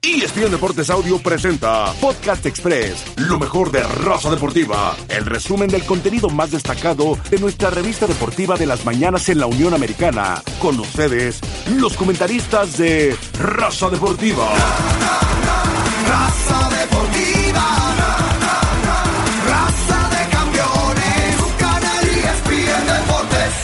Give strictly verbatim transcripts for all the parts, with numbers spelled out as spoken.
E S P N Deportes Audio presenta Podcast Express, lo mejor de Raza Deportiva, el resumen del contenido más destacado de nuestra revista deportiva de las mañanas en la Unión Americana. Con ustedes, los comentaristas de Raza Deportiva. Raza Deportiva, raza de campeones, un canal E S P N Deportes.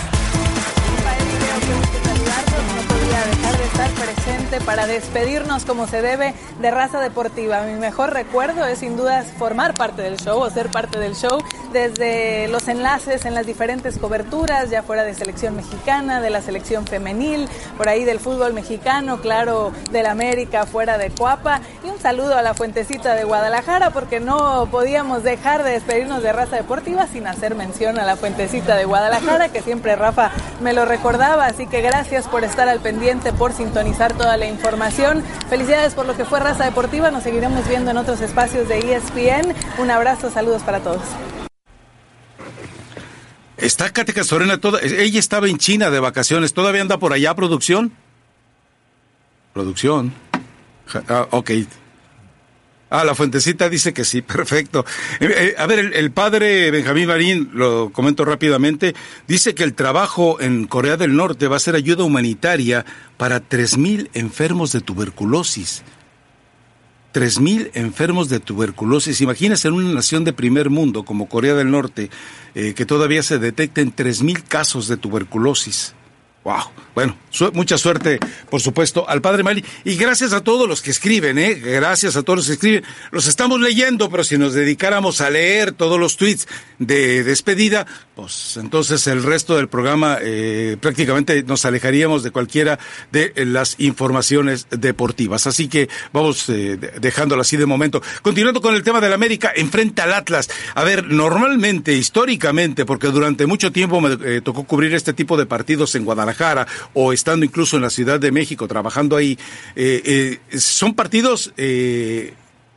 No podía dejar de estar presente para despedirnos como se debe de Raza Deportiva. Mi mejor recuerdo es sin duda formar parte del show o ser parte del show desde los enlaces en las diferentes coberturas, ya fuera de selección mexicana, de la selección femenil, por ahí del fútbol mexicano, claro, del América, fuera de Coapa, y un saludo a la Fuentecita de Guadalajara, porque no podíamos dejar de despedirnos de Raza Deportiva sin hacer mención a la Fuentecita de Guadalajara, que siempre Rafa me lo recordaba, así que gracias por estar al pendiente, por sintonizar toda la información. Felicidades por lo que fue Raza Deportiva, nos seguiremos viendo en otros espacios de E S P N. Un abrazo, saludos para todos. Está Katy Castorena, toda, ella estaba en China de vacaciones, ¿todavía anda por allá, producción? Producción. Ah, ok. Ah, la Fuentecita dice que sí, perfecto. Eh, eh, a ver, el, el padre Benjamín Marín, lo comento rápidamente, dice que el trabajo en Corea del Norte va a ser ayuda humanitaria para tres mil enfermos de tuberculosis. tres mil enfermos de tuberculosis. Imagínense en una nación de primer mundo como Corea del Norte, eh, que todavía se detecten tres mil casos de tuberculosis. Wow. Bueno, su- mucha suerte, por supuesto, al padre Mali. Y gracias a todos los que escriben, ¿eh? Gracias a todos los que escriben. Los estamos leyendo, pero si nos dedicáramos a leer todos los tweets de despedida, pues entonces el resto del programa eh, prácticamente nos alejaríamos de cualquiera de las informaciones deportivas. Así que vamos eh, dejándolo así de momento. Continuando con el tema del América, enfrenta al Atlas. A ver, normalmente, históricamente, porque durante mucho tiempo me eh, tocó cubrir este tipo de partidos en Guadalajara, o estando incluso en la Ciudad de México, trabajando ahí, eh, eh, son partidos eh,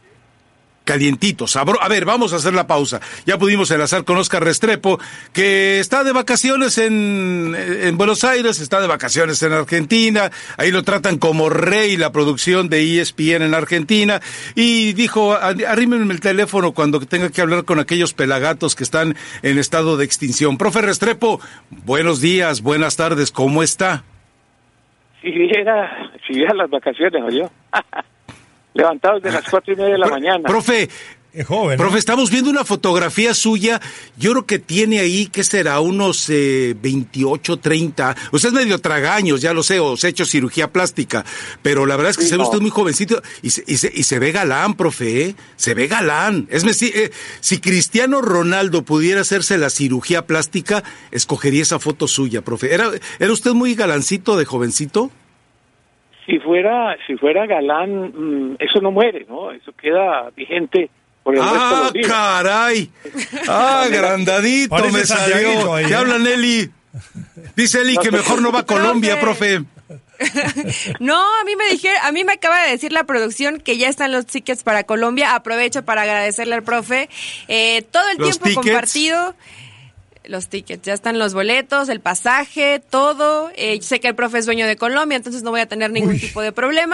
calientitos. A ver, vamos a hacer la pausa. Ya pudimos enlazar con Oscar Restrepo, que está de vacaciones en, en Buenos Aires, está de vacaciones en Argentina, ahí lo tratan como rey la producción de E S P N en Argentina, y dijo, arrímenme el teléfono cuando tenga que hablar con aquellos pelagatos que están en estado de extinción. Profe Restrepo, buenos días, buenas tardes, ¿cómo está? Si viera, si viera las vacaciones, ¿oyó? Levantados de las cuatro y media de la Pro, mañana. Profe, es joven, ¿no? Profe, estamos viendo una fotografía suya, yo creo que tiene ahí, ¿qué será? Unos eh, veintiocho, treinta, usted es medio tragaños, ya lo sé, o se ha hecho cirugía plástica, pero la verdad es que Sí, se ve no. usted muy jovencito y se, y se, y se ve galán, profe, ¿eh? Se ve galán. Es decir, eh, si Cristiano Ronaldo pudiera hacerse la cirugía plástica, escogería esa foto suya, profe. ¿Era, era usted muy galancito de jovencito? Si fuera, si fuera galán, mmm, eso no muere, ¿no? Eso queda vigente por el resto de ¡Ah, los días. caray! ¡Ah, grandadito Parece me Santiaguito salió! ahí, ¿Qué ¿eh? habla Nelly? Dice Eli No, que pues, mejor no va a Colombia, profe. No, a mí me dijeron, a mí me acaba de decir la producción que ya están los tickets para Colombia. Aprovecho para agradecerle al profe eh, todo el ¿Los tiempo tickets? compartido. Los tickets, ya están los boletos, el pasaje, todo. Eh, sé que el profe es dueño de Colombia, entonces no voy a tener ningún Uy. tipo de problema.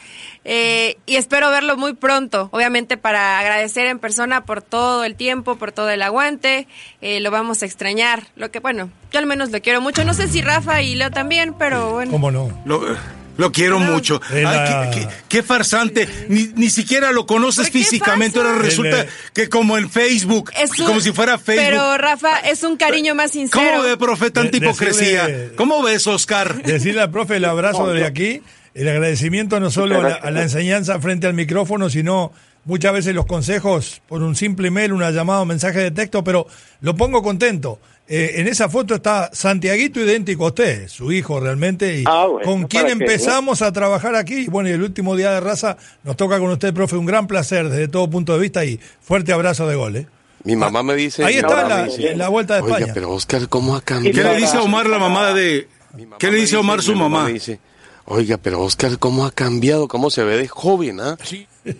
Eh, y espero verlo muy pronto, obviamente para agradecer en persona por todo el tiempo, por todo el aguante. Eh, lo vamos a extrañar. Lo que, bueno, yo al menos lo quiero mucho. No sé si Rafa y Leo también, pero bueno. ¿Cómo no? Lo, lo quiero mucho. Es la- Ay, qué, qué- qué farsante. Ni, ni siquiera lo conoces ¿Por qué físicamente. farsa? Ahora resulta El, eh, que como en Facebook, Es un- como si fuera Facebook. Pero Rafa, es un cariño más sincero. ¿Cómo ve, profe, tanta De- hipocresía? decirle- ¿Cómo ves, Oscar? Decirle al profe el abrazo No, desde yo- aquí, el agradecimiento no solo a la, a la enseñanza frente al micrófono, sino muchas veces los consejos por un simple email, una llamada, un mensaje de texto, pero lo pongo contento. Eh, en esa foto está Santiaguito idéntico a usted, su hijo realmente, y Ah, bueno, con quien ¿para qué? empezamos a trabajar aquí. Y bueno, y el último día de Raza nos toca con usted, profe, un gran placer desde todo punto de vista y fuerte abrazo de gol. ¿eh? Mi mamá me dice... Ahí mi está mamá la, me dice, la vuelta de Oiga, España. pero Oscar, ¿cómo ha cambiado? ¿Qué le dice a Omar la mamá de... Mi mamá ¿Qué le me dice a Omar su mi mamá? me dice, oiga, pero Oscar, ¿cómo ha cambiado? ¿Cómo se ve de joven, ah? Sí,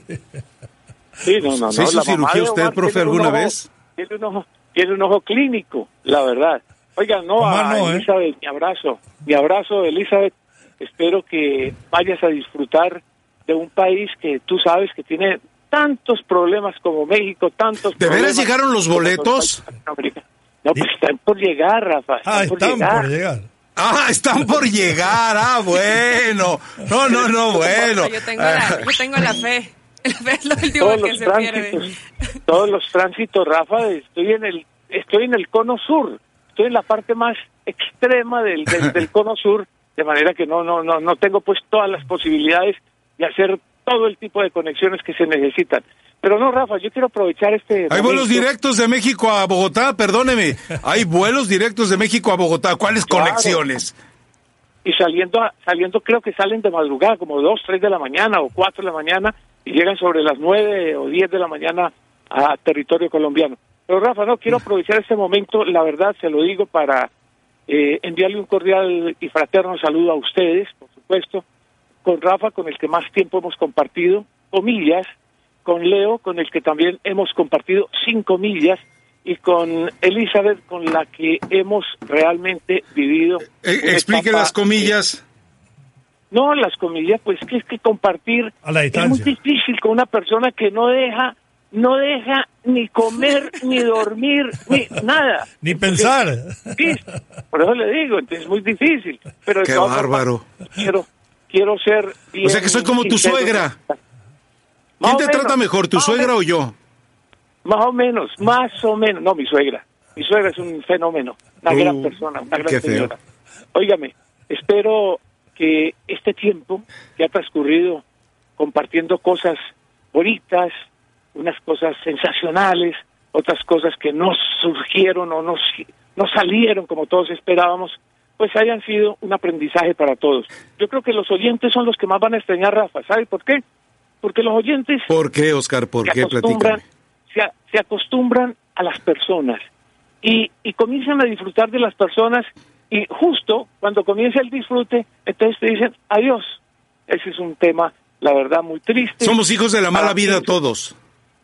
no, no, no. ¿Se hizo la mamá cirugía de usted, Omar profe, tiene un alguna ojo- vez? Tiene un ojo, tiene un ojo clínico, la verdad. Oiga, no, Omar a no, ¿eh? Elizabeth, mi abrazo. Mi abrazo, Elizabeth. Espero que vayas a disfrutar de un país que tú sabes que tiene tantos problemas como México, tantos ¿De problemas. veras llegaron los boletos? No, pues están por llegar, Rafa. Están Ah, por están llegar. por llegar. Ah, están por llegar. Ah, bueno. No, no, no, bueno. Yo tengo la, yo tengo la fe. La fe es lo último Todos que los se tránsitos, pierde. todos los tránsitos, Rafa, estoy en el, estoy en el cono sur, estoy en la parte más extrema del, del, del cono sur, de manera que no, no, no, no tengo pues todas las posibilidades de hacer todo el tipo de conexiones que se necesitan. Pero no, Rafa, yo quiero aprovechar este Hay momento. vuelos directos de México a Bogotá, perdóneme. Hay vuelos directos de México a Bogotá. ¿Cuáles Claro. conexiones? Y saliendo, a- saliendo creo que salen de madrugada, como dos, tres de la mañana o cuatro de la mañana, y llegan sobre las nueve o diez de la mañana a territorio colombiano. Pero Rafa, no, quiero aprovechar este momento, la verdad, se lo digo, para eh, enviarle un cordial y fraterno saludo a ustedes, por supuesto, con Rafa, con el que más tiempo hemos compartido, comillas, con Leo, con el que también hemos compartido cinco millas, y con Elizabeth, con la que hemos realmente vivido. Eh, una explique etapa- las comillas. No, las comillas, pues que es que compartir A la es muy distancia. difícil con una persona que no deja, no deja ni comer, ni dormir, ni nada. Ni pensar. Sí, por eso le digo, entonces es muy difícil. Pero de Qué todas bárbaro. formas, Quiero, quiero ser bien O sea que soy como tu sincero. suegra. Más ¿Quién o te menos, trata mejor, tu más o suegra menos. o yo? Más o menos, más o menos. No, mi suegra. Mi suegra es un fenómeno, una Uh, gran persona, una gran qué feo. señora. Óigame, espero que este tiempo que ha transcurrido compartiendo cosas bonitas, unas cosas sensacionales, otras cosas que no surgieron o no, si- no salieron como todos esperábamos, pues hayan sido un aprendizaje para todos. Yo creo que los oyentes son los que más van a extrañar, Rafa. ¿Sabe por qué? Porque los oyentes ¿Por qué, Oscar? ¿Por se qué? acostumbran, Platícame. se, a- se acostumbran a las personas y, y comienzan a disfrutar de las personas, y justo cuando comienza el disfrute, entonces te dicen adiós. Ese es un tema, la verdad, muy triste. Somos hijos de la mala Para vida mí- todos.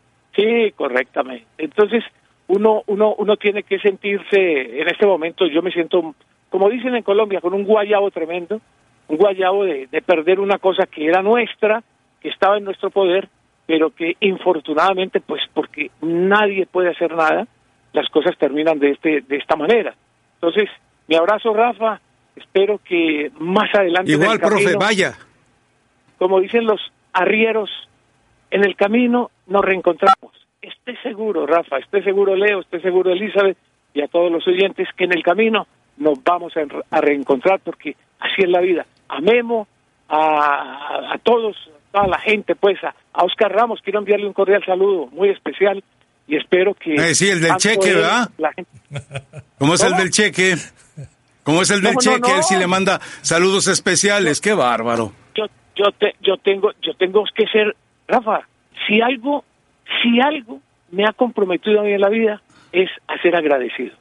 Sí, correctamente. Entonces, uno, uno, uno tiene que sentirse, en este momento yo me siento, como dicen en Colombia, con un guayabo tremendo, un guayabo de, de perder una cosa que era nuestra, que estaba en nuestro poder, pero que infortunadamente, pues porque nadie puede hacer nada, las cosas terminan de este de esta manera. Entonces, mi abrazo, Rafa, espero que más adelante en Igual, el camino, profe, vaya. como dicen los arrieros, en el camino nos reencontramos. Esté seguro, Rafa, esté seguro, Leo, esté seguro, Elizabeth, y a todos los oyentes, que en el camino nos vamos a, a reencontrar, porque así es la vida. A Memo, a, a, a todos, a toda la gente, pues, a, a Oscar Ramos, quiero enviarle un cordial saludo muy especial, y espero que... Eh, sí, el del tanto cheque, él, ¿verdad? la gente- ¿Cómo es el ¿Cómo? del cheque? ¿Cómo es el del No, no, cheque? no. Él sí le manda saludos especiales. ¡Qué bárbaro! yo yo te, yo tengo yo tengo que ser, Rafa, si algo si algo me ha comprometido a mí en la vida es a ser agradecido.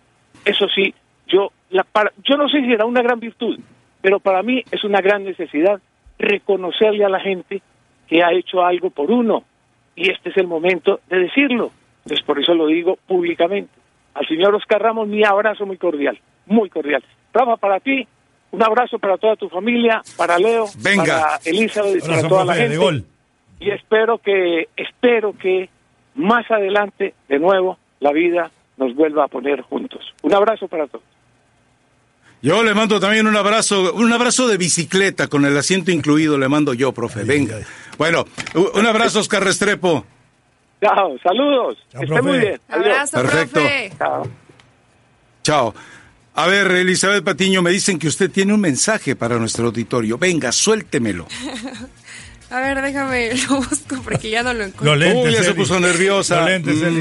Eso sí, yo la para, yo no sé si era una gran virtud, pero para mí es una gran necesidad reconocerle a la gente que ha hecho algo por uno, y este es el momento de decirlo. Entonces por eso lo digo públicamente. Al señor Oscar Ramos, mi abrazo muy cordial, muy cordial. Rafa, para ti, un abrazo para toda tu familia, para Leo, Venga. para Elizabeth y para Abrazo, toda la profe, de gente. gol. Y espero que, espero que más adelante, de nuevo, la vida nos vuelva a poner juntos. Un abrazo para todos. Yo le mando también un abrazo, un abrazo de bicicleta con el asiento incluido, le mando yo, profe. Venga. Bueno, u- un abrazo, Oscar Restrepo. Chao, saludos. Chao, Que esté profe. muy bien. Adiós. Abrazo, Perfecto. profe. Chao. Chao. A ver, Elizabeth Patiño, me dicen que usted tiene un mensaje para nuestro auditorio. Venga, suéltemelo. A ver, déjame, lo busco porque ya no lo encuentro. Los lentes, Uy, ya se Eli. puso nerviosa. Los lentes, Eli.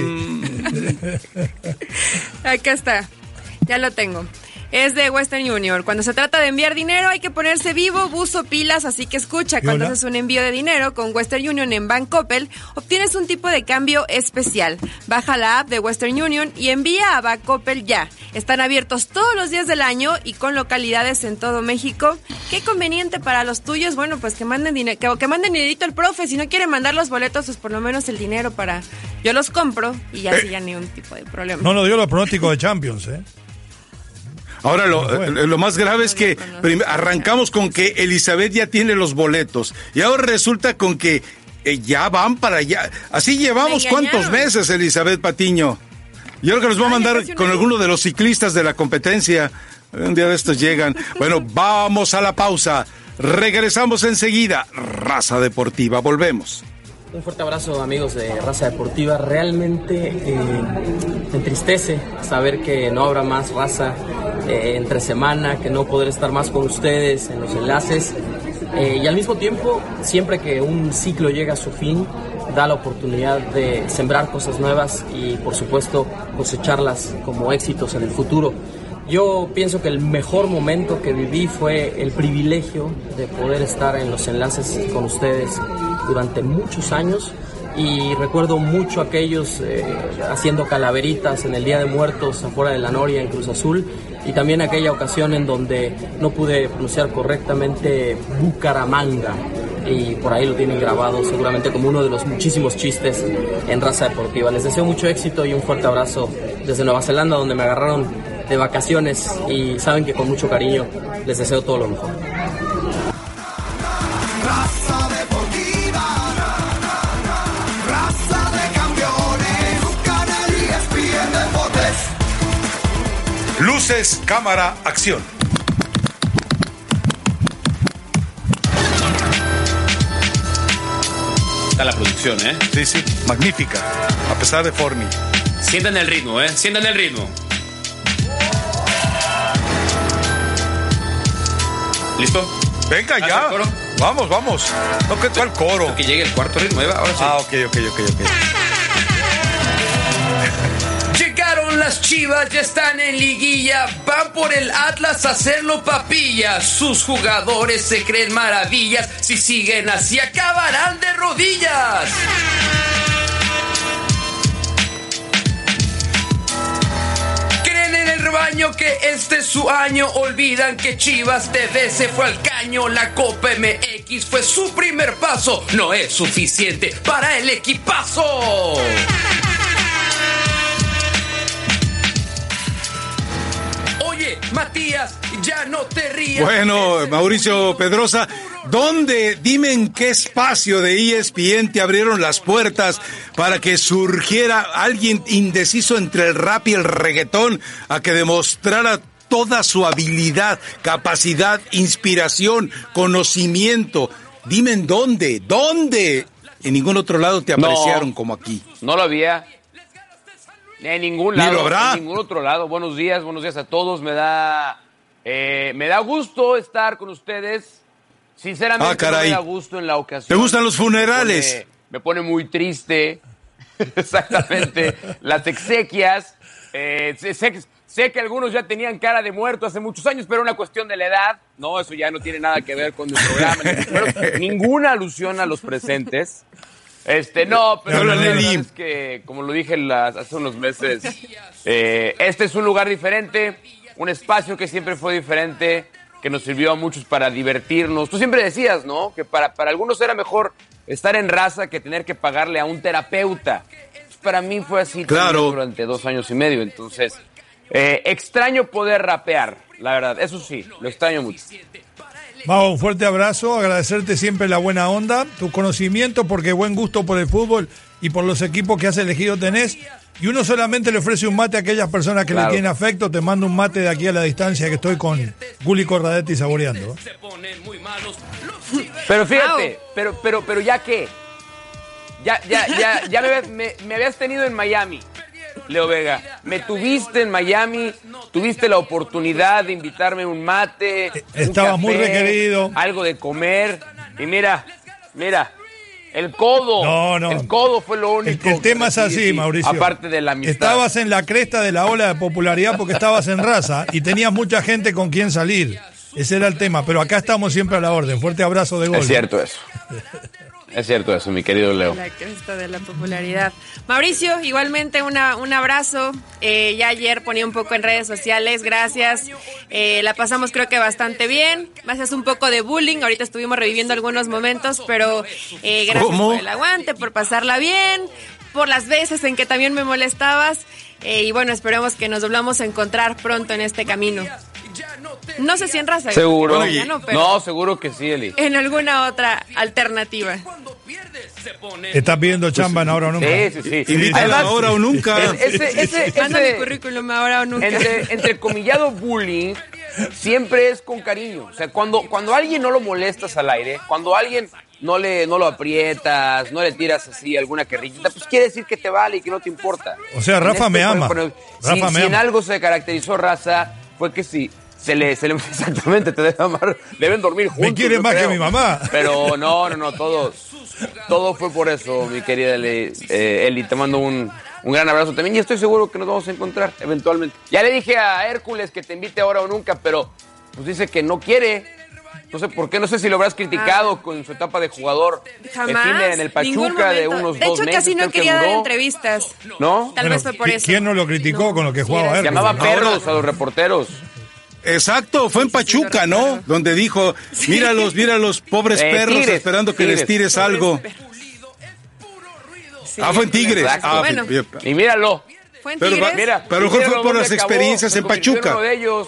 Mm, Acá está, ya lo tengo. Es de Western Union. Cuando se trata de enviar dinero hay que ponerse vivo, buzo, pilas, así que escucha. Cuando hola? haces un envío de dinero con Western Union en Bancoppel, obtienes un tipo de cambio especial. Baja la app de Western Union y envía a Bancoppel ya. Están abiertos todos los días del año y con localidades en todo México. Qué conveniente para los tuyos. Bueno, pues que manden dinero, que, que manden dinerito al profe. Si no quieren mandar los boletos, pues por lo menos el dinero para... Yo los compro y ya así ya ni un tipo de problema. No nos dio los pronósticos de Champions, ¿eh? Ahora, lo, bueno. lo más grave es que arrancamos con que Elizabeth ya tiene los boletos y ahora resulta con que eh, ya van para allá. Así llevamos cuántos meses, Elizabeth Patiño. Yo creo que nos va a mandar con alguno de los ciclistas de la competencia. Un día de estos llegan. Bueno, vamos a la pausa. Regresamos enseguida. Raza Deportiva, volvemos. Un fuerte abrazo, amigos de Raza Deportiva. Realmente eh, me entristece saber que no habrá más Raza eh, entre semana, que no poder estar más con ustedes en los enlaces. Eh, y al mismo tiempo, siempre que un ciclo llega a su fin, da la oportunidad de sembrar cosas nuevas y, por supuesto, cosecharlas como éxitos en el futuro. Yo pienso que el mejor momento que viví fue el privilegio de poder estar en los enlaces con ustedes durante muchos años y recuerdo mucho aquellos eh, haciendo calaveritas en el Día de Muertos afuera de la Noria en Cruz Azul y también aquella ocasión en donde no pude pronunciar correctamente Bucaramanga y por ahí lo tienen grabado seguramente como uno de los muchísimos chistes en Raza Deportiva. Les deseo mucho éxito y un fuerte abrazo desde Nueva Zelanda, donde me agarraron de vacaciones y saben que con mucho cariño les deseo todo lo mejor. Raza Deportiva, raza de campeones, tu canal E S P N Deportes. Luces, cámara, acción. Está la producción, ¿eh? Sí, sí, magnífica, a pesar de Forni. Sientan el ritmo, ¿eh? Sientan el ritmo. ¿Listo? Venga ya. Vamos, vamos. No, ¿qué tal coro? Que llegue el cuarto ritmo, Eva. Ahora sí. Ah, ok, ok, ok, ok. Llegaron las Chivas, ya están en liguilla. Van por el Atlas a hacerlo papilla. Sus jugadores se creen maravillas. Si siguen así acabarán de rodillas. Baño que este es su año, olvidan que Chivas T V se fue al caño, la Copa M X fue su primer paso, no es suficiente para el equipazo. Oye, Matías, ya no te rías. Bueno, Mauricio Pedrosa, ¿dónde, dime en qué espacio de E S P N te abrieron las puertas para que surgiera alguien indeciso entre el rap y el reggaetón a que demostrara toda su habilidad, capacidad, inspiración, conocimiento? Dime en dónde, ¿dónde? En ningún otro lado te apreciaron no, como aquí. No lo había. En ningún lado. Ni lo habrá. En ningún otro lado. Buenos días, buenos días a todos. Me da, eh, me da gusto estar con ustedes. Sinceramente, ah, caray. no me da gusto en la ocasión. ¿Te gustan los funerales? Me pone, me pone muy triste. Exactamente. Las exequias. Eh, sé, sé que algunos ya tenían cara de muerto hace muchos años, pero una cuestión de la edad. No, eso ya no tiene nada que ver con el programa. Pero ninguna alusión a los presentes. Este, no, pero la verdad es que, como lo dije las, hace unos meses, eh, este es un lugar diferente, un espacio que siempre fue diferente, que nos sirvió a muchos para divertirnos. Tú siempre decías, ¿no?, que para, para algunos era mejor estar en Raza que tener que pagarle a un terapeuta. Pues para mí fue así claro. durante dos años y medio, entonces eh, extraño poder rapear, la verdad, eso sí, lo extraño mucho. Mau, un fuerte abrazo, agradecerte siempre la buena onda, tu conocimiento, porque buen gusto por el fútbol y por los equipos que has elegido tenés. Y uno solamente le ofrece un mate a aquellas personas que claro. le tienen afecto. Te mando un mate de aquí a la distancia que estoy con Guli Corradetti saboreando. Pero fíjate, pero, pero, pero ya qué, ya, ya, ya, ya me, me, me habías tenido en Miami. Leo Vega, me tuviste en Miami, tuviste la oportunidad de invitarme un mate, estaba muy requerido, algo de comer, y mira, mira, el codo, no, no. el codo fue lo único. El, el tema es así, sí, Mauricio. Aparte de la amistad. Estabas en la cresta de la ola de popularidad porque estabas en Raza y tenías mucha gente con quien salir. Ese era el tema, pero acá estamos siempre a la orden. Fuerte abrazo de gol. Es cierto eso. Es cierto eso, mi querido Leo. La cresta de la popularidad. Mauricio, igualmente una, un abrazo. Eh, ya ayer ponía un poco en redes sociales, gracias. Eh, la pasamos creo que bastante bien. Gracias un poco de bullying, ahorita estuvimos reviviendo algunos momentos, pero eh, gracias ¿Cómo? por el aguante, por pasarla bien, por las veces en que también me molestabas. Eh, y bueno, esperemos que nos volvamos a encontrar pronto en este camino. No sé si en Raza. Seguro. Bueno, ya no, pero no, seguro que sí, Eli. en alguna otra alternativa. Estás pidiendo chamba en Ahora o Nunca. Sí, sí, sí. Invítala ahora o nunca. Ese, ese, Manda mi ese, currículum ahora o nunca. entre, entre comillado bullying siempre es con cariño. O sea, cuando, cuando a alguien no lo molestas al aire, cuando a alguien no le no lo aprietas, no le tiras así alguna carrillita, pues quiere decir que te vale y que no te importa. O sea, Rafa me ama. Por ejemplo, Rafa si, me si ama. en algo se caracterizó Raza, fue que sí. Se le, se le, exactamente, te debe amar, deben dormir juntos. Me quiere yo más creo. que mi mamá. Pero no, no, no, todo, todo fue por eso, mi querida Eli. Eh, Eli, te mando un, un gran abrazo también y estoy seguro que nos vamos a encontrar eventualmente. Ya le dije a Hércules que te invite ahora o nunca, pero pues dice que no quiere. No sé por qué, no sé si lo habrás criticado ah. con su etapa de jugador. Jamás. En el Pachuca de unos de dos hecho, meses. casi no quería dar entrevistas. ¿No? Tal Bueno, vez fue por eso. ¿Quién no lo criticó no. con lo que jugaba Sí, Hércules? Llamaba perros Ahora, a los reporteros. Exacto, fue en Pachuca, ¿no? Donde dijo, míralos, míralos, pobres Eh, perros, tigres, esperando que tigres. les tires algo. Sí, Ah, fue en Tigres. Exacto. Ah, Bueno. bien. Y míralo. ¿Fue en Pero Tigres? va- Mira, Pero a lo mejor fue por las experiencias en Pachuca. Uno de ellos.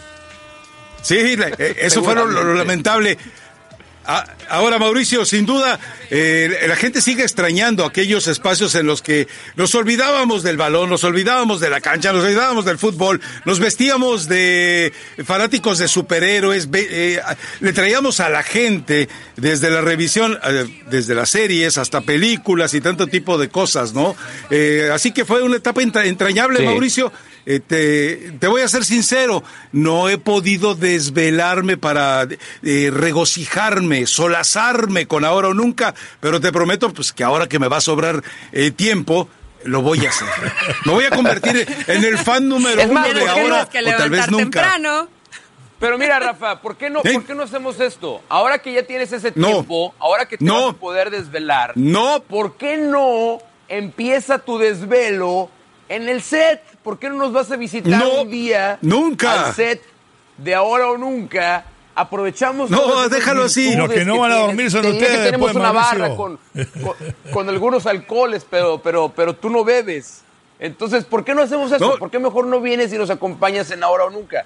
Sí, la- eh, eso fue lo, lo Seguramente. lamentable. Ah, ahora, Mauricio, sin duda, eh, la gente sigue extrañando aquellos espacios en los que nos olvidábamos del balón, nos olvidábamos de la cancha, nos olvidábamos del fútbol, nos vestíamos de fanáticos de superhéroes, ve- eh, le traíamos a la gente desde la revisión, eh, desde las series hasta películas y tanto tipo de cosas, ¿no? Eh, así que fue una etapa entra- entrañable, Sí. Mauricio. Eh, te, te voy a ser sincero, no he podido desvelarme para eh, regocijarme, solazarme con Ahora o Nunca, pero te prometo pues que ahora que me va a sobrar eh, tiempo, lo voy a hacer. Me voy a convertir en el fan número Es uno más, de ¿por qué ahora que o tal vez levantar nunca. temprano. Pero mira, Rafa, ¿por qué no, ¿Eh? ¿por qué no hacemos esto? Ahora que ya tienes ese No. tiempo, ahora que te No. vas a poder desvelar, No, ¿por qué no empieza tu desvelo en el set? ¿Por qué no nos vas a visitar No, un día nunca. al set de Ahora o Nunca? Aprovechamos No, todas esas déjalo así. virtudes Los que no van a tienes. dormir son Te dije ustedes que tenemos después, una Mauricio. barra con, con, con algunos alcoholes, pero, pero, pero tú no bebes. Entonces, ¿por qué no hacemos eso? No. ¿Por qué mejor no vienes y nos acompañas en Ahora o Nunca?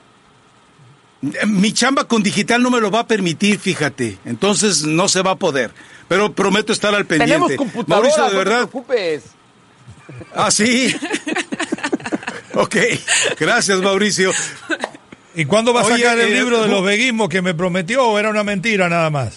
mi chamba con digital no me lo va a permitir, fíjate. Entonces no se va a poder. Pero prometo estar al pendiente. Tenemos computadora, Mauricio, de no verdad. te preocupes. Ah, sí. Ok, gracias, Mauricio. ¿Y cuándo va a Oye, sacar el eh, libro de bu- los veguismos que me prometió o era una mentira nada más?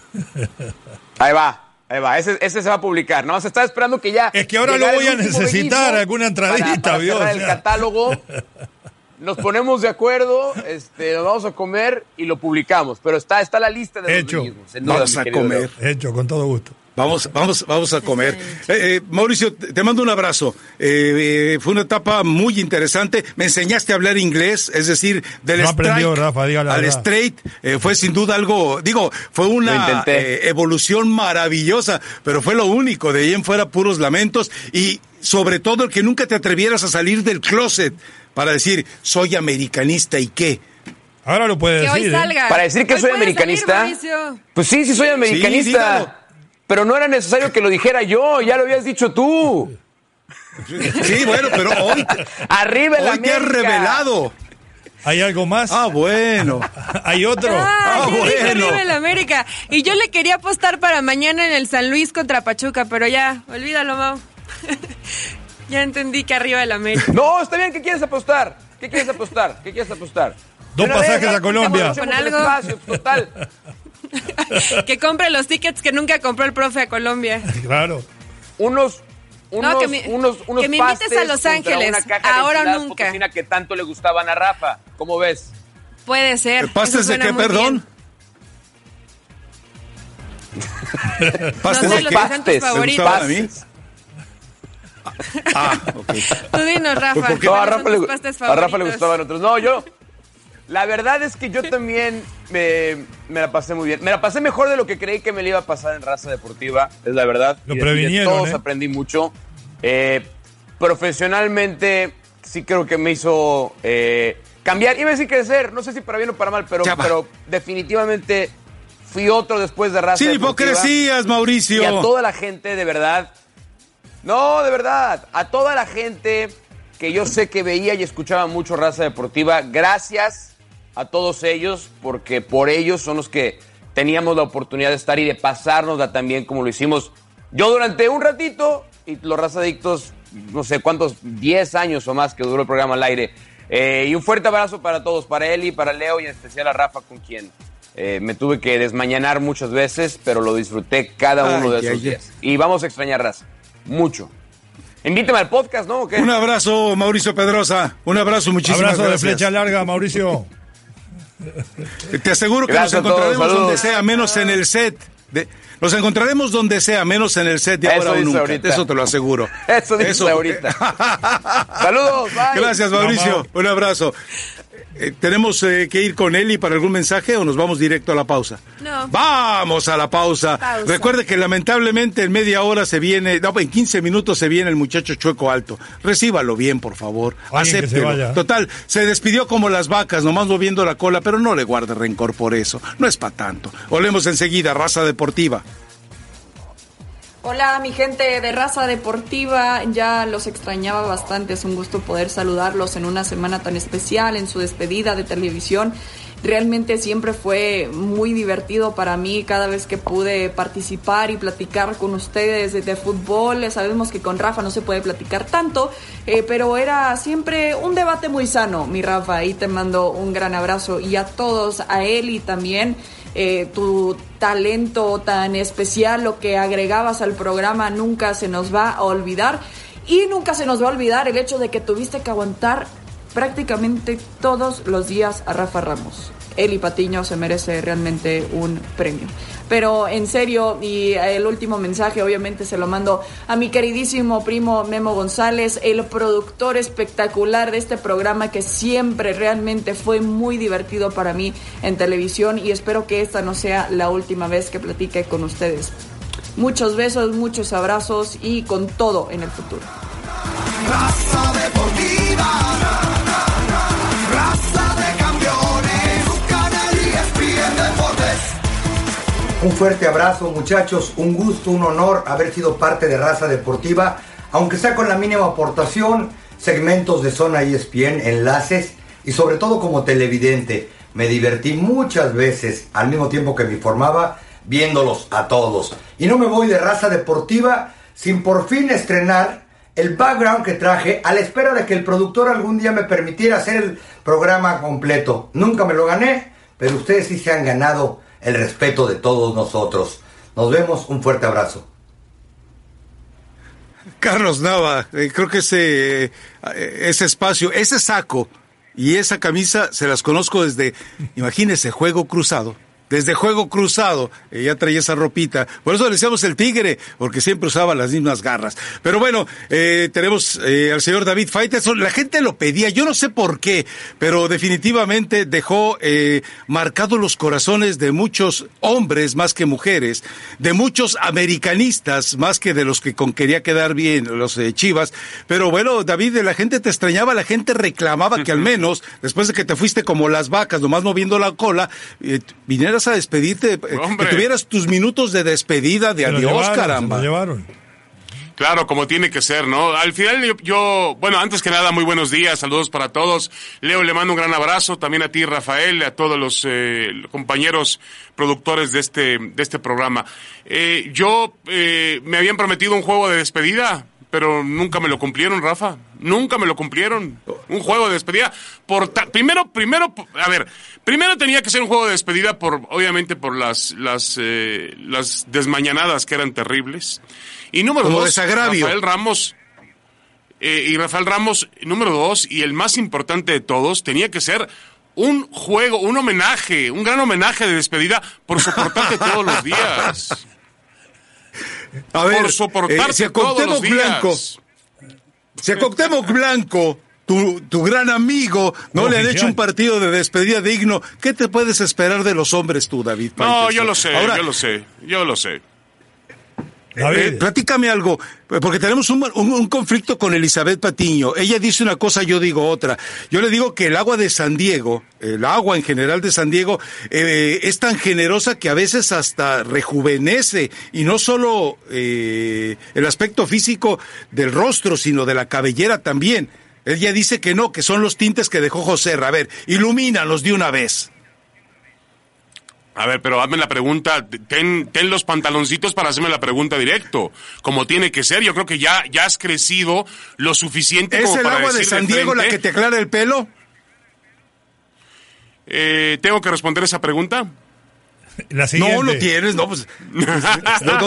Ahí va, ahí va. Ese, ese se va a publicar. Nada más estaba esperando que ya. Es que ahora llegara lo voy el a último necesitar, veguismo alguna entradita, para, para ¿vio? cerrar O el sea. catálogo. Nos ponemos de acuerdo, este, nos vamos a comer y lo publicamos. Pero está, está la lista de Hecho. los veguismos. sin duda, Vamos mi a querido comer. Leo. Hecho, con todo gusto. Vamos, vamos, vamos a comer. Eh, eh, Mauricio, te te mando un abrazo. Eh, eh, fue una etapa muy interesante. Me enseñaste a hablar inglés, es decir, del No aprendió, strike Rafa, diga la al verdad. straight. Eh, fue sin duda algo, digo, fue Lo una intenté. eh, evolución maravillosa, pero fue lo único. De ahí en fuera puros lamentos y sobre todo el que nunca te atrevieras a salir del closet para decir, soy americanista y qué. Ahora lo puede Que hoy decir. ¿eh? salga. Para decir que Hoy soy puede americanista. salir, Mauricio. Pues sí, sí soy dígalo. americanista. Pero no era necesario que lo dijera yo, ya lo habías dicho tú. Sí, bueno, pero hoy, Arriba el hoy te has América. revelado. ¿Hay algo más? Ah, bueno. ¿Hay otro? Ah, Ah, ya dije bueno. arriba el América. Y yo le quería apostar para mañana en el San Luis contra Pachuca, pero ya, olvídalo, Mau. Ya entendí que arriba el América. No, está bien, ¿qué quieres apostar? ¿Qué quieres apostar? ¿Qué quieres apostar? Dos De una pasajes vez, a ya, Colombia. aprovechemos Con el algo. espacio, total. Que compre los tickets que nunca compró el profe a Colombia. Claro. Unos, unos, No, que me- unos, unos que me invites pastes a Los contra Ángeles, una caja de ahora o enchiladas nunca. potosina que tanto le gustaban a Rafa. ¿Cómo ves? Puede ser. ¿Pastes eso de suena qué, muy perdón? bien. ¿Pastes No sé, de los qué? dejan tus Pastes. ¿Te favoritos. gustaban a mí? Ah, ok. Tú dinos, Rafa. No, a ¿cuáles Rafa, son le, tus pastes a Rafa le favoritos? gustaban otros. No, yo. La verdad es que yo también me, me la pasé muy bien. Me la pasé mejor de lo que creí que me le iba a pasar en Raza Deportiva, es la verdad. Lo Y de- y de previnieron, todos ¿eh? aprendí mucho. Eh, profesionalmente, sí creo que me hizo eh, cambiar. Iba a decir crecer, no sé si para bien o para mal, pero, Chapa. pero definitivamente fui otro después de Raza Sin Deportiva. hipocresías, Mauricio. Y a toda la gente, de verdad. No, de verdad. A toda la gente que yo sé que veía y escuchaba mucho Raza Deportiva, gracias a todos ellos, porque por ellos son los que teníamos la oportunidad de estar y de pasárnosla también como lo hicimos yo durante un ratito y los razadictos, no sé cuántos, diez años o más que duró el programa al aire. Eh, y un fuerte abrazo para todos, para Eli, para Leo y en especial a Rafa, con quien eh, me tuve que desmañanar muchas veces, pero lo disfruté cada uno ay, de esos ay, días. Ay. Y vamos a extrañar Raza, mucho. Invíteme al podcast, ¿no? ¿Qué? Un abrazo, Mauricio Pedrosa. Un abrazo, muchísimas abrazo gracias. De flecha larga, Mauricio. Te aseguro que gracias nos encontraremos todos, donde sea, menos en el set. De, nos encontraremos donde sea, menos en el set de ahora o nunca. Ahorita. Eso te lo aseguro. Eso dice Eso. ahorita. Saludos, bye. Gracias, Mauricio. No, no. Un abrazo. Eh, ¿Tenemos eh, que ir con Eli para algún mensaje o nos vamos directo a la pausa? No. ¡Vamos a la pausa! pausa! Recuerde que lamentablemente en media hora se viene, no, en quince minutos se viene el muchacho Chueco Alto. Recíbalo bien, por favor. Acéptelo. Total, se despidió como las vacas, nomás moviendo la cola, pero no le guarde rencor por eso. No es para tanto. Olemos enseguida, Raza Deportiva. Hola mi gente de Raza Deportiva, ya los extrañaba bastante, es un gusto poder saludarlos en una semana tan especial, en su despedida de televisión. Realmente siempre fue muy divertido para mí cada vez que pude participar y platicar con ustedes de, de fútbol. Sabemos que con Rafa no se puede platicar tanto, eh, pero era siempre un debate muy sano, mi Rafa, y te mando un gran abrazo. Y a todos, a Eli también. Eh, tu talento tan especial, lo que agregabas al programa nunca se nos va a olvidar y nunca se nos va a olvidar el hecho de que tuviste que aguantar prácticamente todos los días a Rafa Ramos. Eli Patiño se merece realmente un premio. Pero en serio, y el último mensaje obviamente se lo mando a mi queridísimo primo Memo González, el productor espectacular de este programa que siempre realmente fue muy divertido para mí en televisión, y espero que esta no sea la última vez que platique con ustedes. Muchos besos, muchos abrazos y con todo en el futuro. Raza Deportiva, raza de campeones, su canal E S P N Deportes. Un fuerte abrazo, muchachos, un gusto, un honor haber sido parte de Raza Deportiva, aunque sea con la mínima aportación, segmentos de Zona E S P N, enlaces y sobre todo como televidente. Me divertí muchas veces al mismo tiempo que me informaba viéndolos a todos. Y no me voy de Raza Deportiva sin por fin estrenar el background que traje a la espera de que el productor algún día me permitiera hacer el programa completo. Nunca me lo gané, pero ustedes sí se han ganado el respeto de todos nosotros. Nos vemos, un fuerte abrazo. Carlos Nava, eh, creo que ese, eh, ese espacio, ese saco y esa camisa se las conozco desde, imagínese, Juego Cruzado. Desde Juego Cruzado, eh, ya traía esa ropita. Por eso le decíamos el tigre, porque siempre usaba las mismas garras. Pero bueno, eh, tenemos eh, al señor David Faitelson. La gente lo pedía, yo no sé por qué, pero definitivamente dejó eh, marcados los corazones de muchos hombres más que mujeres, de muchos americanistas más que de los que con quería quedar bien, los eh, Chivas. Pero bueno, David, la gente te extrañaba, la gente reclamaba que al menos, después de que te fuiste como las vacas, nomás moviendo la cola, eh, vinieras a despedirte, Hombre. que tuvieras tus minutos de despedida, de Se lo adiós, llevaron, caramba. Se lo llevaron. Claro, como tiene que ser, ¿no? Al final yo, yo, bueno, antes que nada, muy buenos días, saludos para todos. Leo, le mando un gran abrazo, también a ti, Rafael, a todos los eh, compañeros productores de este, de este programa. Eh, yo, eh, me habían prometido un juego de despedida, pero nunca me lo cumplieron, Rafa. Nunca me lo cumplieron. Un juego de despedida. Por ta- primero, primero, a ver, primero tenía que ser un juego de despedida por, obviamente, por las, las, eh, las desmañanadas que eran terribles. Y número Como dos, desagravio. Rafael Ramos, eh, y Rafael Ramos, número dos, y el más importante de todos, tenía que ser un juego, un homenaje, un gran homenaje de despedida por soportarte todos los días. A ver, por soportarte eh, si a todos los días. Blanco, si a Cuauhtémoc Blanco, tu, tu gran amigo, no, no le han hecho un partido de despedida digno, ¿qué te puedes esperar de los hombres tú, David? No, Faitelson? yo lo sé, Ahora, yo lo sé, yo lo sé. Eh, platícame algo, porque tenemos un, un, un conflicto con Elizabeth Patiño. Ella dice una cosa, yo digo otra. Yo le digo que el agua de San Diego, el agua en general de San Diego, eh, es tan generosa que a veces hasta rejuvenece, y no solo eh, el aspecto físico del rostro, sino de la cabellera también. Ella dice que no, que son los tintes que dejó José Ra. A ver, ilumínalos de una vez. A ver, pero hazme la pregunta, ten, ten los pantaloncitos para hacerme la pregunta directo, como tiene que ser. Yo creo que ya, ya has crecido lo suficiente como para decir. ¿Es el agua de San Diego la que te aclara el pelo? Eh, ¿Tengo que responder esa pregunta? La siguiente. No, lo tienes, no, pues. No, no,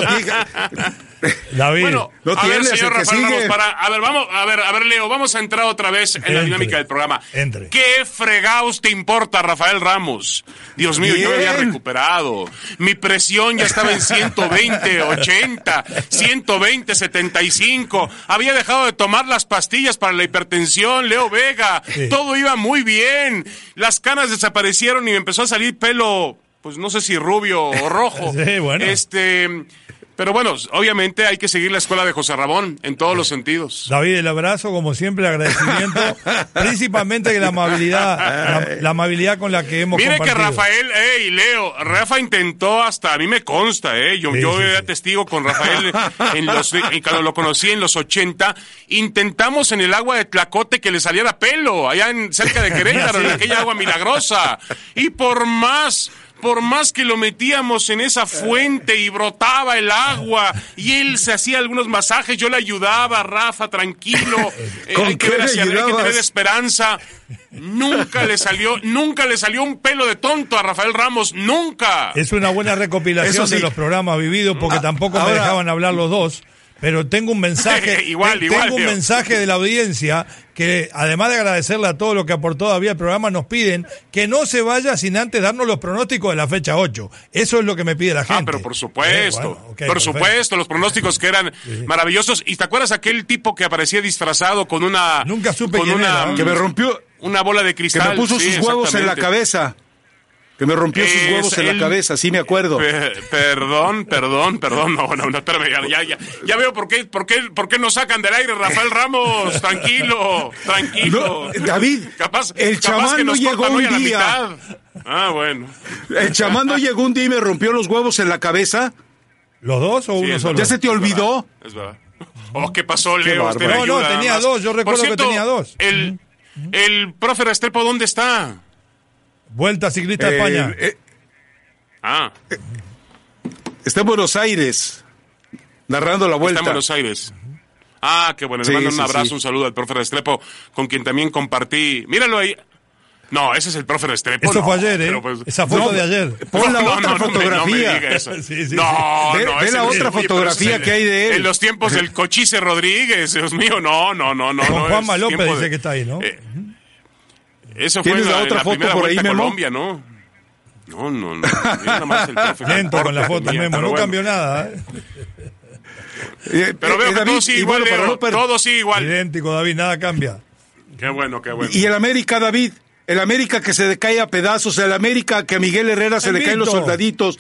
David, bueno, no a tienes, ver, señor el que Rafael Ramos, sigue. para, a ver, vamos, a ver, a ver, Leo, vamos a entrar otra vez en Entre. la dinámica del programa. Entre. ¿Qué fregados te importa, Rafael Ramos? Dios mío, Bien. yo me había recuperado. Mi presión ya estaba en ciento veinte, ochenta, ciento veinte, setenta y cinco. Había dejado de tomar las pastillas para la hipertensión, Leo Vega. Sí. Todo iba muy bien. Las canas desaparecieron y me empezó a salir pelo, pues no sé si rubio o rojo. Sí, bueno. Este, pero bueno, obviamente hay que seguir la escuela de José Ramón en todos los sentidos. David, el abrazo, como siempre, el agradecimiento, principalmente de la amabilidad, la, la amabilidad con la que hemos Mire compartido. que Rafael, hey, Leo, Rafa intentó hasta, a mí me consta, eh, yo, Sí, yo sí, era sí. testigo con Rafael en los, en- cuando lo conocí en los ochenta, intentamos en el agua de Tlacote que le saliera pelo, allá en, cerca de Querétaro, en aquella agua milagrosa, y por más... Por más que lo metíamos en esa fuente y brotaba el agua y él se hacía algunos masajes, yo le ayudaba, Rafa, tranquilo. Eh, ¿Con hay que qué ver le hacia- hay que ayudabas? tener esperanza. Nunca le salió, nunca le salió un pelo de tonto a Rafael Ramos, nunca. Es una buena recopilación Eso sí. de los programas vividos, porque tampoco me ahora- dejaban hablar los dos. Pero tengo un mensaje, Igual, te- igual, tengo un Leo. mensaje de la audiencia que, además de agradecerle a todo lo que aportó David al programa, nos piden que no se vaya sin antes darnos los pronósticos de la fecha ocho. Eso es lo que me pide la gente. Ah, pero por supuesto, Eh, bueno, ok, por perfecto. supuesto, los pronósticos que eran maravillosos. ¿Y te acuerdas aquel tipo que aparecía disfrazado con una... Nunca supe con quién una, era, ¿eh? Que me rompió, una bola de que cristal? me puso Sí, sus huevos en la exactamente. cabeza. Que me rompió sus Es huevos en el- la cabeza, sí me acuerdo. Pe- perdón, perdón, perdón, no, no, no, espérame, ya, ya, ya, ya veo por qué, por qué, por qué nos sacan del aire, Rafael Ramos, tranquilo, tranquilo. No, David, capaz, el capaz chamán que no nos llegó cortan hoy un a la día. mitad. Ah, bueno. El chamán no llegó un día y me rompió los huevos en la cabeza. ¿Los dos o Sí, uno es solo? verdad, ¿Ya se te es olvidó? verdad, Es verdad. Oh, ¿qué pasó, Qué Leo? bárbaro. Usted No, no, ayuda, tenía más. dos, yo Por recuerdo que cierto, tenía dos. El, el profe Restrepo, ¿dónde está? Vuelta Ciclista Eh, España. eh, Ah, está en Buenos Aires, narrando la vuelta. está en Buenos Aires. Ah, qué bueno. Le Sí, mando un sí, abrazo, sí. un saludo al profe Restrepo, con quien también compartí. Míralo ahí. No, ese es el profe Restrepo. Eso no, fue ayer, ¿eh? pero pues- Esa foto no, de ayer. Pon la No, otra no, no me- fotografía. No me, diga eso. Sí, sí, no, sí. Ve- no, ve ese la no otra es- oye, pero fotografía ese- que hay de él. En los tiempos del Cochise Rodríguez, Dios mío, no, no, no, no. Con no, Juanma es López tiempo dice de- que está ahí, ¿no? Eh, Eso fue ¿Tienes en la la, otra en la foto primera por ahí, vuelta a Memo? Colombia, ¿no? No, no, no. Mira nada más el profe. Lento con la foto, Tenía, Memo. pero No bueno. cambió nada, ¿eh? Eh, Pero eh, veo que David, todo sigue y igual, bueno, para Leo. no per- Todo sigue igual. Idéntico, David, nada cambia. Qué bueno, qué bueno. Y el América, David, el América que se decae a pedazos, el América que a Miguel Herrera se le caen los Invicto. soldaditos.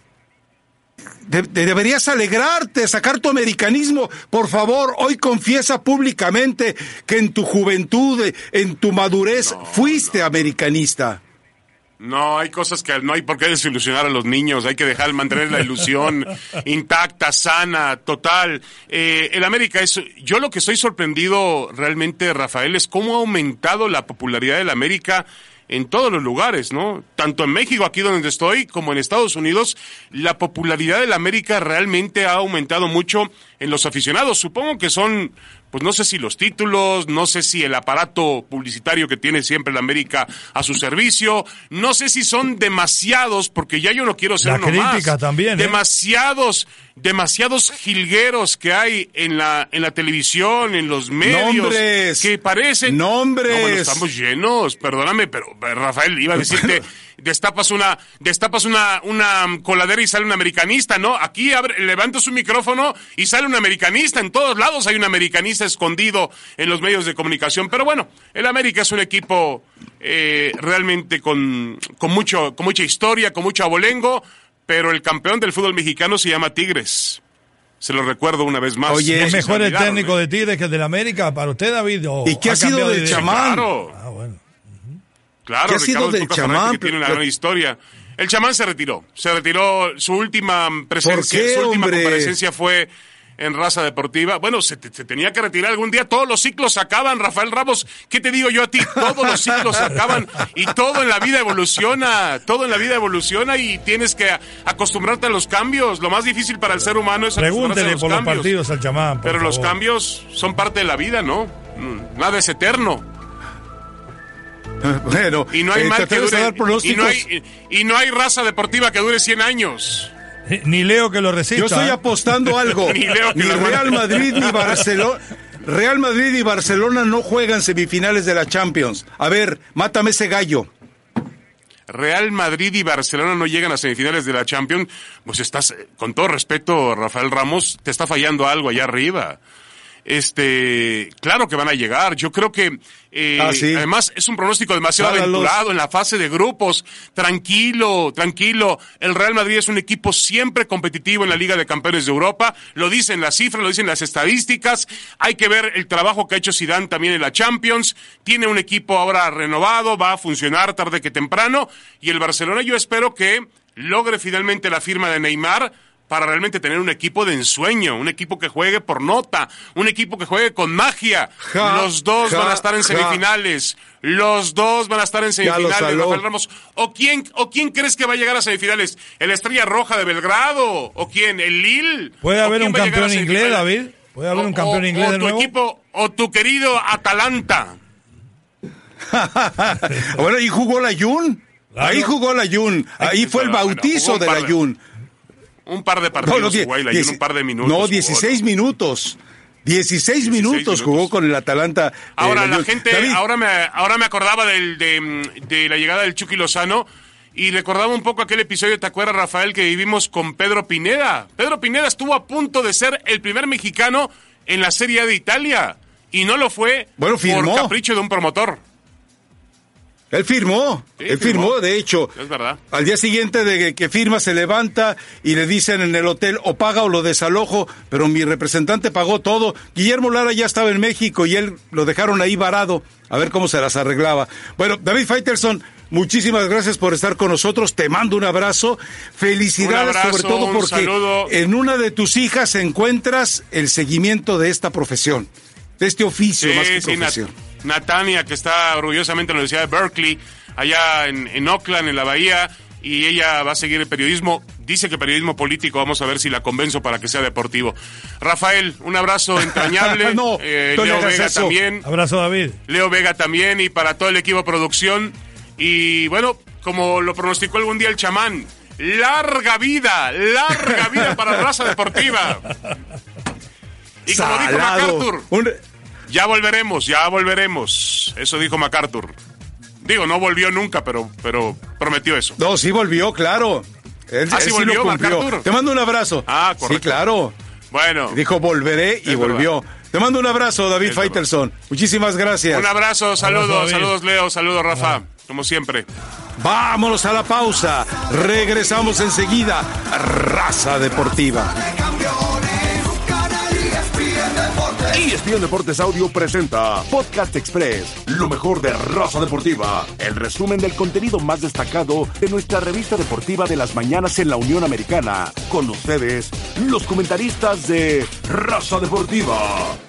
De- de- deberías alegrarte, sacar tu americanismo. Por favor, hoy confiesa públicamente que en tu juventud, en tu madurez, fuiste americanista. No, hay cosas que no hay por qué desilusionar a los niños, hay que dejar mantener la ilusión intacta, sana, total. Eh, el América es, yo lo que estoy sorprendido realmente, Rafael, es cómo ha aumentado la popularidad del América en todos los lugares, ¿no? Tanto en México, aquí donde estoy, como en Estados Unidos, la popularidad del América realmente ha aumentado mucho en los aficionados. Supongo que son, pues no sé si los títulos, no sé si el aparato publicitario que tiene siempre el América a su servicio, no sé si son demasiados, porque ya yo no quiero ser La uno más. crítica también, ¿eh? Demasiados, demasiados jilgueros que hay en la, en la televisión, en los medios. Nombres. Que parecen... Nombres. No, bueno, estamos llenos, perdóname, pero eh, Rafael, iba a decirte, destapas una, destapas una, una coladera y sale un americanista, ¿no? Aquí abre, levantas un micrófono y sale un americanista, en todos lados hay un americanista escondido en los medios de comunicación, pero bueno, el América es un equipo eh, realmente con, con mucho, con mucha historia, con mucho abolengo, pero el campeón del fútbol mexicano se llama Tigres. Se lo recuerdo una vez más. Oye, No ¿Es se mejor el olvidaron, técnico ¿eh? de Tigres que el del América para usted, David? ¿O ¿Y qué ha sido cambiado de del idea? chamán? Claro. Ah, bueno. Claro, ¿Qué ha sido Ricardo del Tuca chamán? Ferretti, que tiene una Pero- gran historia. El chamán se retiró, se retiró, su última presencia, ¿Por qué, su última hombre? comparecencia fue en Raza Deportiva. Bueno, se, te, se tenía que retirar algún día. Todos los ciclos se acaban, Rafael Ramos. ¿Qué te digo yo a ti? Todos los ciclos se acaban y todo en la vida evoluciona. Todo en la vida evoluciona y tienes que acostumbrarte a los cambios. Lo más difícil para el ser humano es acostumbrarse a los por cambios. los partidos al chamán, Pero favor. los cambios son parte de la vida, ¿no? Nada es eterno. Bueno, y no hay eh, mal que dure, y no hay, y no hay Raza Deportiva que dure cien años. Ni Leo que lo resista. Yo estoy apostando algo. Ni Leo que ni lo Real Madrid ni Barcelona. Real Madrid y Barcelona no juegan semifinales de la Champions. A ver, mátame ese gallo. Real Madrid y Barcelona no llegan a semifinales de la Champions. Pues estás, con todo respeto, Rafael Ramos, te está fallando algo allá arriba. Este, claro que van a llegar. Yo creo que, eh, ah, ¿sí? además es un pronóstico demasiado Págalos. aventurado en la fase de grupos. Tranquilo, tranquilo. El Real Madrid es un equipo siempre competitivo en la Liga de Campeones de Europa. Lo dicen las cifras, lo dicen las estadísticas. Hay que ver el trabajo que ha hecho Zidane también en la Champions. Tiene un equipo ahora renovado, va a funcionar tarde que temprano. Y el Barcelona, yo espero que logre finalmente la firma de Neymar, para realmente tener un equipo de ensueño, un equipo que juegue por nota, un equipo que juegue con magia. Ja, los dos ja, van a estar en semifinales, ja. los dos van a estar en semifinales, Rafael Ramos. ¿O quién, ¿O quién crees que va a llegar a semifinales? ¿El Estrella Roja de Belgrado? ¿O quién? ¿El Lille? ¿Puede haber un campeón inglés, David? ¿Puede haber o, un campeón o, inglés o de tu nuevo? Equipo, o tu querido Atalanta. Bueno, ahí jugó la Jun. Claro. Ahí jugó la Jun. Ahí fue el bautizo bueno, de la Jun. Un par de partidos, no, no, jugó, y un par de minutos. No, dieciséis jugó, minutos. dieciséis minutos jugó con el Atalanta. Ahora eh, la gente, David. ahora me, ahora me acordaba del, de, de la llegada del Chucky Lozano y recordaba un poco aquel episodio, ¿te acuerdas, Rafael, que vivimos con Pedro Pineda? Pedro Pineda estuvo a punto de ser el primer mexicano en la Serie A de Italia y no lo fue bueno, por capricho de un promotor. Él firmó, sí, él firmó, firmó, de hecho. Es verdad. Al día siguiente de que firma se levanta y le dicen en el hotel o paga o lo desalojo, pero mi representante pagó todo. Guillermo Lara ya estaba en México y él lo dejaron ahí varado, a ver cómo se las arreglaba. Bueno, David Faitelson, muchísimas gracias por estar con nosotros, te mando un abrazo, felicidades un abrazo, sobre todo porque saludo. En una de tus hijas encuentras el seguimiento de esta profesión, de este oficio sí, más que sí, profesión. Nat- Natania, que está orgullosamente en la Universidad de Berkeley, allá en, en Oakland, en la Bahía, y ella va a seguir el periodismo, dice que periodismo político, vamos a ver si la convenzo para que sea deportivo. Rafael, un abrazo entrañable, no, eh, Leo Vega eso. también. Abrazo, David. Leo Vega también, y para todo el equipo de producción, y bueno, como lo pronosticó algún día el chamán, larga vida, larga vida para Raza Deportiva. Y como Salado. dijo MacArthur... Un... Ya volveremos, ya volveremos. Eso dijo MacArthur. Digo, no volvió nunca, pero, pero prometió eso. No, sí volvió, claro. Él, ¿Ah, sí él volvió, sí MacArthur? Te mando un abrazo. Ah, correcto. Sí, claro. Bueno. Dijo, volveré y volvió. Verdad. Te mando un abrazo, David Faitelson. Muchísimas gracias. Un abrazo, saludos, abrazo, saludos, Leo, saludos, Rafa. Ah. Como siempre. Vámonos a la pausa. Regresamos enseguida. Raza Deportiva. E S P N Deportes Audio presenta Podcast Express, lo mejor de Raza Deportiva, el resumen del contenido más destacado de nuestra revista deportiva de las mañanas en la Unión Americana. Con ustedes, los comentaristas de Raza Deportiva.